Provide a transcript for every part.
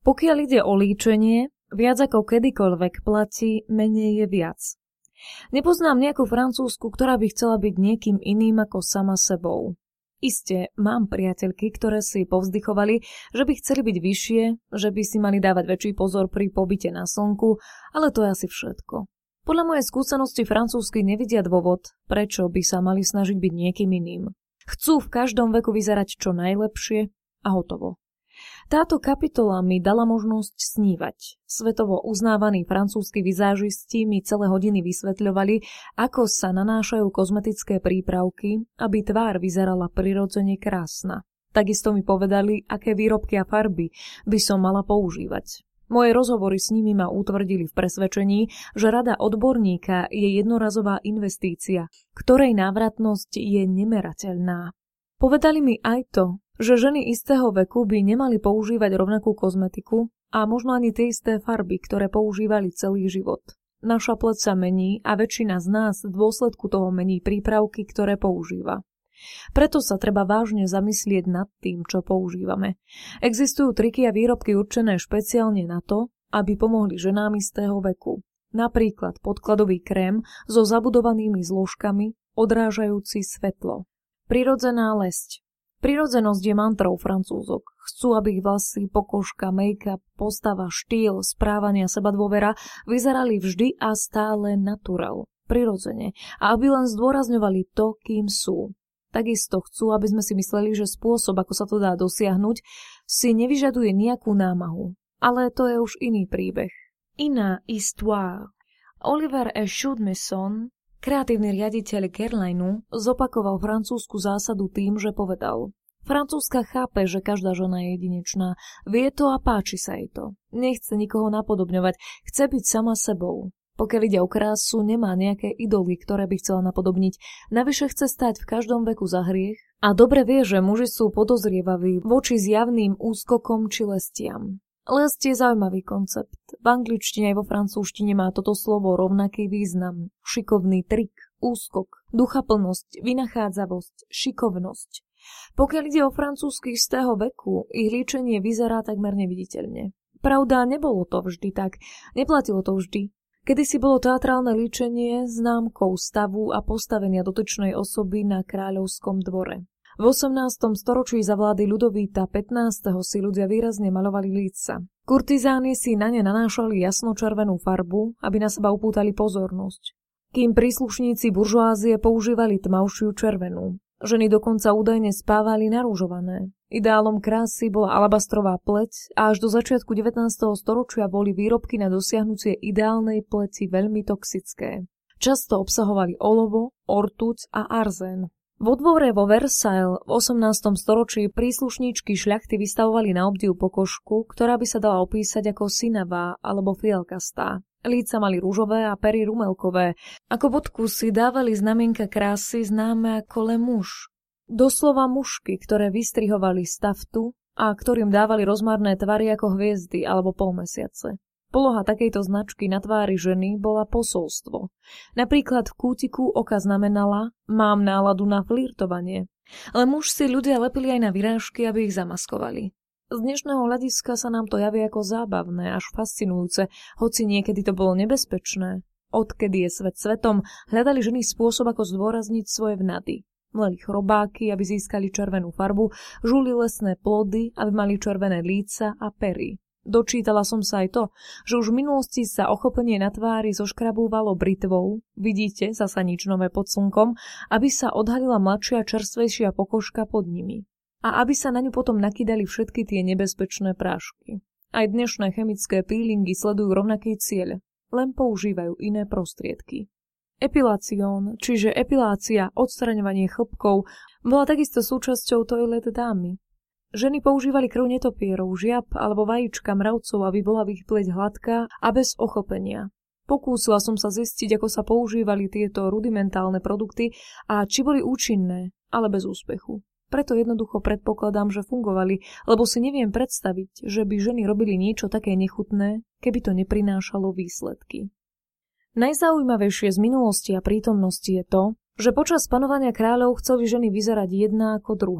Pokiaľ ide o líčenie, viac ako kedykoľvek platí, menej je viac. Nepoznám nejakú Francúzsku, ktorá by chcela byť niekým iným ako sama sebou. Isté, mám priateľky, ktoré si povzdychovali, že by chceli byť vyššie, že by si mali dávať väčší pozor pri pobyte na slnku, ale to je asi všetko. Podľa mojej skúsenosti Francúzsky nevidia dôvod, prečo by sa mali snažiť byť niekým iným. Chcú v každom veku vyzerať čo najlepšie a hotovo. Táto kapitola mi dala možnosť snívať. Svetovo uznávaní francúzski vizážisti mi celé hodiny vysvetľovali, ako sa nanášajú kozmetické prípravky, aby tvár vyzerala prirodzene krásna. Takisto mi povedali, aké výrobky a farby by som mala používať. Moje rozhovory s nimi ma utvrdili v presvedčení, že rada odborníka je jednorazová investícia, ktorej návratnosť je nemerateľná. Povedali mi aj to, že ženy istého veku by nemali používať rovnakú kozmetiku a možno ani tie isté farby, ktoré používali celý život. Naša pleť sa mení a väčšina z nás v dôsledku toho mení prípravky, ktoré používa. Preto sa treba vážne zamyslieť nad tým, čo používame. Existujú triky a výrobky určené špeciálne na to, aby pomohli ženám istého veku. Napríklad podkladový krém so zabudovanými zložkami, odrážajúci svetlo. Prirodzená lesť. Prirodzenosť je mantrou Francúzok. Chcú, aby ich vlasy, pokožka, make-up, postava, štýl, správanie a sebadôvera vyzerali vždy a stále naturel, prirodzene, a aby len zdôrazňovali to, kým sú. Takisto chcú, aby sme si mysleli, že spôsob, ako sa to dá dosiahnuť, si nevyžaduje nejakú námahu. Ale to je už iný príbeh. Iná histoire. Oliver Chudmeson, kreatívny riaditeľ Guerlainu, zopakoval francúzsku zásadu tým, že povedal: Francúzska chápe, že každá žena je jedinečná, vie to a páči sa jej to. Nechce nikoho napodobňovať, chce byť sama sebou. Pokiaľ ide o krásu, nemá nejaké idoly, ktoré by chcela napodobniť. Navyše chce stať v každom veku za hriech a dobre vie, že muži sú podozrievaví voči zjavným úskokom či lestiam. Lesť je zaujímavý koncept. V angličtine aj vo francúzštine má toto slovo rovnaký význam. Šikovný trik, úskok, duchaplnosť, vynachádzavosť, šikovnosť. Pokiaľ ide o francúzsky z toho veku, ich líčenie vyzerá takmer neviditeľne. Pravda, nebolo to vždy tak. Neplatilo to vždy. Kedysi bolo teatrálne líčenie známkou stavu a postavenia dotyčnej osoby na kráľovskom dvore. V 18. storočí za vlády Ľudovíta XV. Si ľudia výrazne maľovali líca. Kurtizány si na ne nanášali jasnočervenú farbu, aby na seba upútali pozornosť. Kým príslušníci buržoázie používali tmavšiu červenú. Ženy dokonca údajne spávali narúžované. Ideálom krásy bola alabastrová pleť a až do začiatku 19. storočia boli výrobky na dosiahnutie ideálnej pleti veľmi toxické. Často obsahovali olovo, ortuť a arzén. Vo dvore vo Versailles v 18. storočí príslušníčky šľachty vystavovali na obdiv pokožku, ktorá by sa dala opísať ako sinavá alebo fialkastá. Líca mali ružové a pery rumelkové. Ako bodku si dávali znamienka krásy známe ako le mouche. Doslova mušky, ktoré vystrihovali z taftu a ktorým dávali rozmarné tvary ako hviezdy alebo polmesiace. Poloha takejto značky na tvári ženy bola posolstvo. Napríklad v kútiku oka znamenala: mám náladu na flirtovanie. Ale muž si ľudia lepili aj na vyrážky, aby ich zamaskovali. Z dnešného hľadiska sa nám to javí ako zábavné, až fascinujúce, hoci niekedy to bolo nebezpečné. Odkedy je svet svetom, hľadali ženy spôsob, ako zdôrazniť svoje vnady. Mleli chrobáky, aby získali červenú farbu, žuli lesné plody, aby mali červené líca a pery. Dočítala som sa aj to, že už v minulosti sa ochopenie na tvári zoškrabúvalo britvou, vidíte, zasa nič nové pod slnkom, aby sa odhalila mladšia čerstvejšia pokožka pod nimi. A aby sa na ňu potom nakydali všetky tie nebezpečné prášky. Aj dnešné chemické peelingy sledujú rovnaký cieľ, len používajú iné prostriedky. Epilácion, čiže epilácia, odstraňovanie chlpkov, bola takisto súčasťou toilet dámy. Ženy používali krv netopierov, žiab alebo vajíčka mravcov, aby bola v ich pleť hladká a bez ochopenia. Pokúsila som sa zistiť, ako sa používali tieto rudimentálne produkty a či boli účinné, ale bez úspechu. Preto jednoducho predpokladám, že fungovali, lebo si neviem predstaviť, že by ženy robili niečo také nechutné, keby to neprinášalo výsledky. Najzaujímavejšie z minulosti a prítomnosti je to, že počas panovania kráľov chceli ženy vyzerať jedna ako druhá.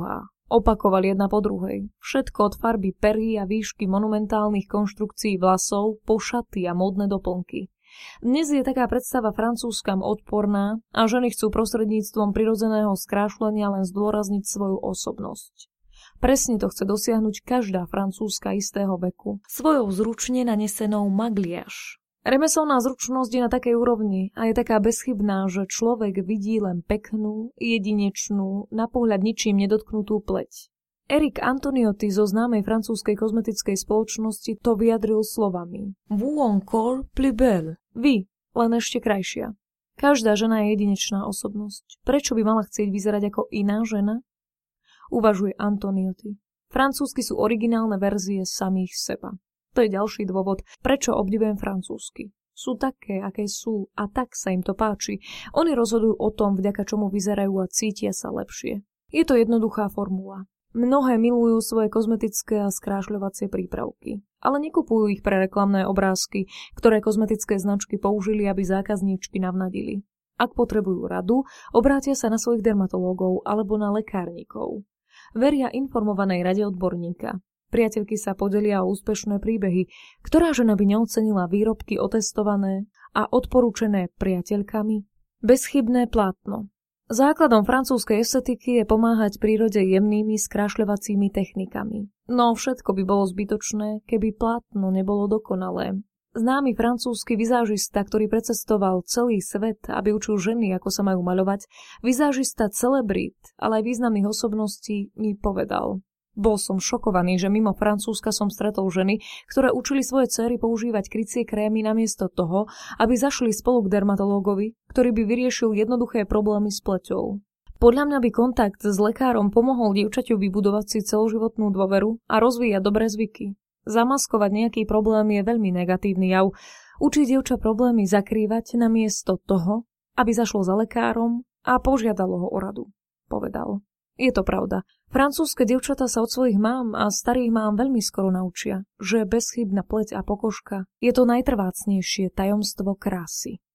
Opakovali jedna po druhej. Všetko od farby perí a výšky monumentálnych konštrukcií vlasov po šaty a módne doplnky. Dnes je taká predstava francúzskam odporná a ženy chcú prostredníctvom prirodzeného skrášlenia len zdôrazniť svoju osobnosť. Presne to chce dosiahnuť každá francúzska istého veku svojou zručne nanesenou magliaž. Remeselná zručnosť je na takej úrovni a je taká bezchybná, že človek vidí len peknú, jedinečnú, na pohľad ničím nedotknutú pleť. Éric Antoiniotti zo známej francúzskej kozmetickej spoločnosti to vyjadril slovami: Vous encore plus belle. Vy, len ešte krajšia. Každá žena je jedinečná osobnosť. Prečo by mala chcieť vyzerať ako iná žena? Uvažuje Antoiniotti. Francúzsky sú originálne verzie samých seba. To je ďalší dôvod, prečo obdivujem francúzsky. Sú také, aké sú, a tak sa im to páči. Oni rozhodujú o tom, vďaka čomu vyzerajú a cítia sa lepšie. Je to jednoduchá formula. Mnohé milujú svoje kozmetické a skrášľovacie prípravky, ale nekupujú ich pre reklamné obrázky, ktoré kozmetické značky použili, aby zákazníčky navnadili. Ak potrebujú radu, obrátia sa na svojich dermatológov alebo na lekárnikov. Veria informovanej rade odborníka. Priateľky sa podelia o úspešné príbehy. Ktorá žena by neocenila výrobky otestované a odporúčené priateľkami? Bezchybné plátno. Základom francúzskej estetiky je pomáhať prírode jemnými skrášľovacími technikami. No všetko by bolo zbytočné, keby plátno nebolo dokonalé. Známy francúzsky vizážista, ktorý precestoval celý svet, aby učil ženy, ako sa majú maľovať, vizážista celebrít, ale aj významných osobností, mi povedal: Bol som šokovaný, že mimo Francúzska som stretol ženy, ktoré učili svoje dcéry používať krycie krémy namiesto toho, aby zašli spolu k dermatológovi, ktorý by vyriešil jednoduché problémy s pleťou. Podľa mňa by kontakt s lekárom pomohol dievčaťu vybudovať si celoživotnú dôveru a rozvíjať dobré zvyky. Zamaskovať nejaký problém je veľmi negatívny jav. Učí dievča problémy zakrývať namiesto toho, aby zašlo za lekárom a požiadalo ho o radu, povedal. Je to pravda. Francúzske dievčatá sa od svojich mám a starých mám veľmi skoro naučia, že bezchybná pleť a pokožka je to najtrvácnejšie tajomstvo krásy.